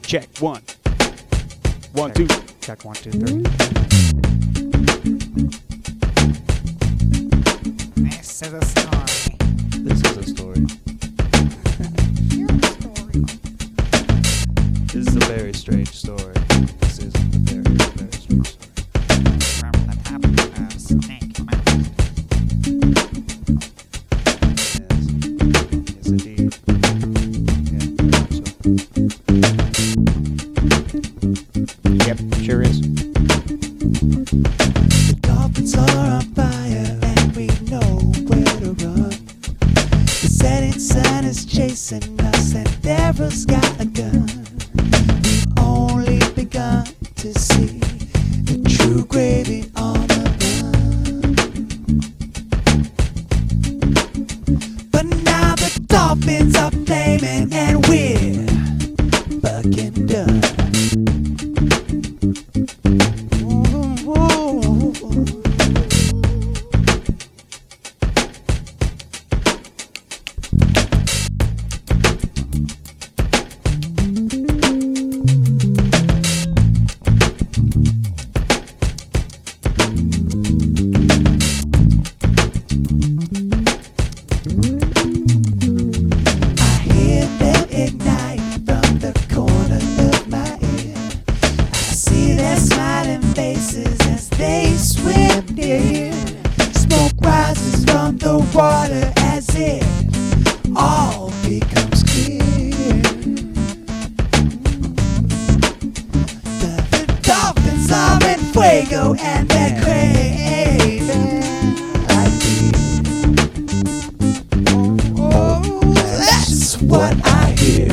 Check. One, two. Check 1, 2, 3. This is a story. This is a story. Your story. This is a very strange story. This is a very, very strange story. From the top of Snake Mountain. Yes, indeed. Yeah, very much so. Yep, sure is. The dolphins are on fire and we know where to run. The setting sun is chasing us and Devil's got a gun. We've only begun to see the true gravy on the run. But now the dolphins are flaming and we're fucking done. Smoke rises from the water as it all becomes clear. The dolphins are in fuego and they're craving like beer. Oh, that's what I hear.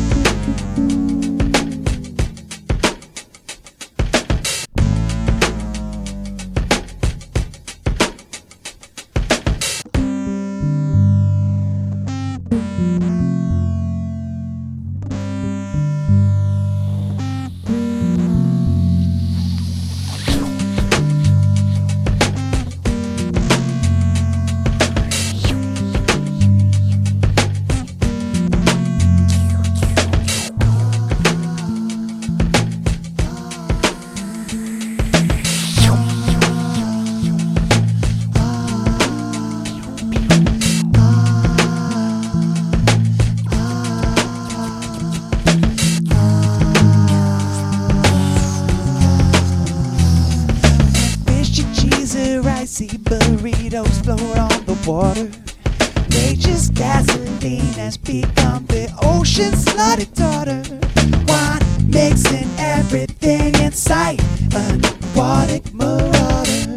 Icy burritos float on the water. Nature's gasoline has become the ocean's slutty daughter. Wine mixing everything in sight, an aquatic marauder.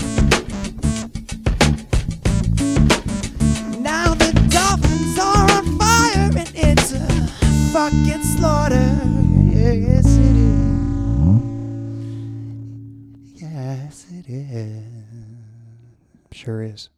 Now the dolphins are on fire and it's a fucking slaughter. Yes it is. Yes it is. Sure is.